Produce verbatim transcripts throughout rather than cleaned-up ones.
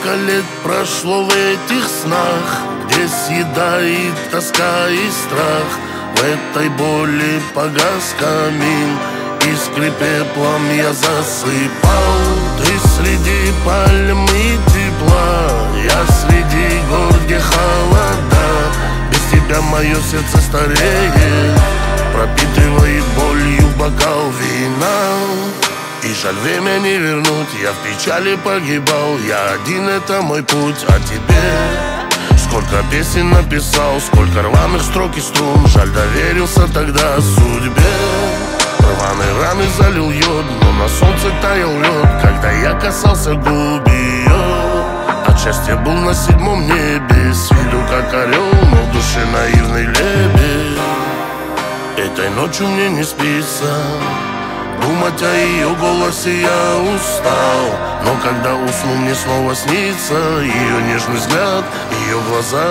Сколько лет прошло в этих снах, где съедает тоска и страх. В этой боли погас камин, искры пеплом я засыпал. Ты среди пальм и тепла, я среди гор, где холода. Без тебя мое сердце стареет, пропитывает болью бокал вина. И жаль, время не вернуть, я в печали погибал. Я один, это мой путь, а тебе сколько песен написал, сколько рваных строк и струн. Жаль, доверился тогда судьбе. Рваные раны залил йод, но на солнце таял лед, когда я касался губ ее. От счастья был на седьмом небе, с виду как орел, но в душе наивный лебедь. Этой ночью мне не спится, думать о ее голосе я устал. Но когда усну, мне снова снится ее нежный взгляд, ее глаза.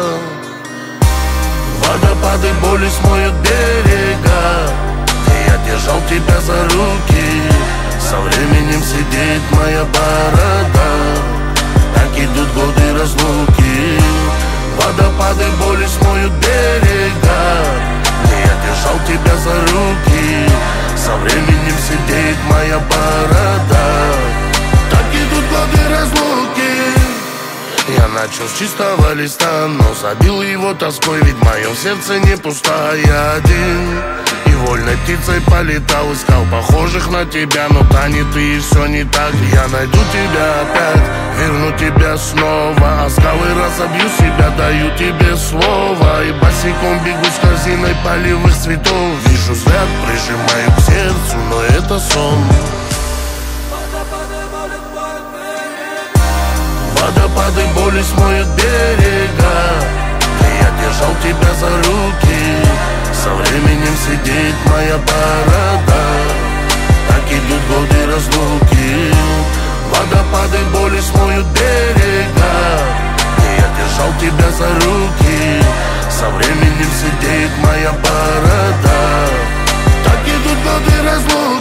Водопады боли смоют берега, где я держал тебя за руки. Со временем сидит моя борода, так идут годы разлуки. Водопады боли смоют берега, где я держал тебя за руки. Со временем сидит моя борода, так идут годы разлуки. Я начал с чистого листа, но забил его тоской, ведь в моем сердце не пусто, я один. И вольной птицей полетал, искал похожих на тебя, но тянет и все не так. Я найду тебя опять, верну тебя снова, а скалы разобью себя, даю тебе слово. И босиком бегу с корзиной полевых цветов. Вижу взгляд, прижимаю к сердцу, но это сон. Водопады боли смоют берега, где я держал тебя за руки. Со временем сидит моя борода, так идут годы разлуки. Водопады боли смоют берега, где я держал тебя за руки. Со временем сидит моя борода, так идут годы разлуки.